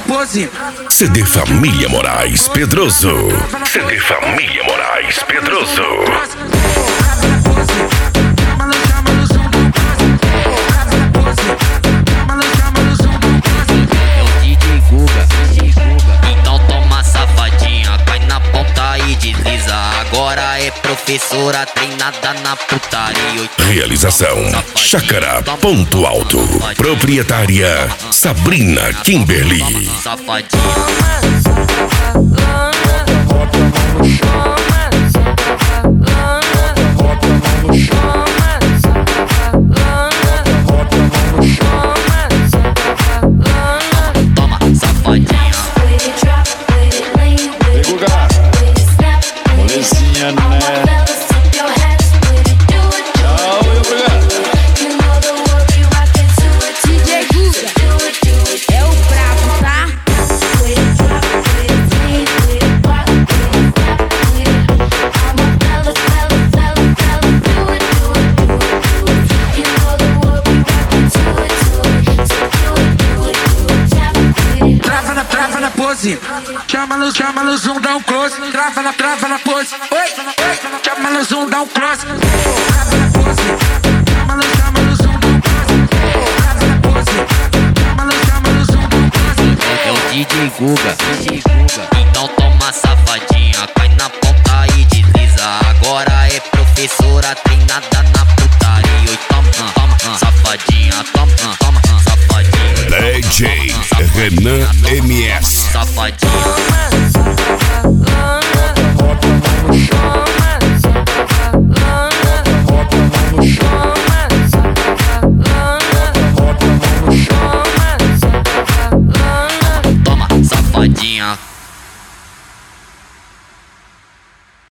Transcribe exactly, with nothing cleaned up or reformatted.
pose. C D Família Moraes Pedroso. C D Família Moraes Pedroso. Então toma safadinha, cai na ponta e desliza. Agora é professora treinada na putaria. Realização Chácara Ponto Alto. Proprietária Sabrina Kimberly. Safadinha. Toma, safadinha. Vem, Guga. Molezinha, né? Tchau, eu, Guga. D J Guga é o brabo, tá? Trava na, trava na pose. Chama no, chama no zoom, dá um close. Trava na, trava na pose. Oi, chama no zoom, dá um close. Trava na pose. Chama no, chama no zoom, dá um close. Trava na pose. Chama no, chama no zoom, dá um close. É o D J Guga. Então toma safadinha, cai na ponta e desliza. Agora é professora treinada na putaria. Oi, toma, toma, safadinha, toma, toma, safadinha. D J Renan M S. Safadinha. Chama,